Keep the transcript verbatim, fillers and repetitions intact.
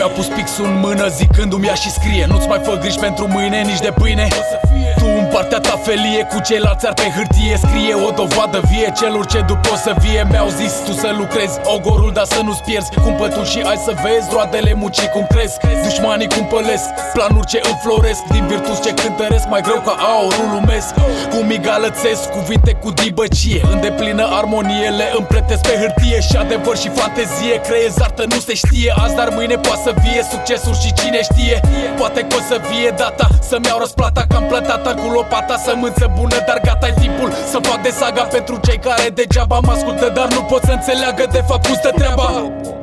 Mi-a pus pixul în mână zicându-mi ia și scrie: nu-ți mai fă griji pentru mâine, nici de pâine. Tu în partea ta felie, cu ceilalți ar pe hârtie scrie o dovadă vie celor ce după o să vie. Mi-au zis tu să lucrezi ogorul, dar să nu-ți pierzi. Cumpă tu și ai să vezi roadele muncii cum cresc. Dușmanii cum pălesc, planuri ce înfloresc, din virtuți ce cântăresc, mai greu ca aurul lumesc. Cum igalățesc cuvinte cu dibăcie, în deplină armonie le împletesc pe hârtie. Și adevăr și fantezie, creez artă, nu se știe azi, dar mâine poate să vie succesul și cine știe. Poate că o să vie data să-mi iau răsplata, că am plătat cu lopata. Sămânță bună, dar gata-i timpul să fac de saga pentru cei care degeaba mă ascultă, dar nu pot să înțeleagă de fapt cum stă treaba.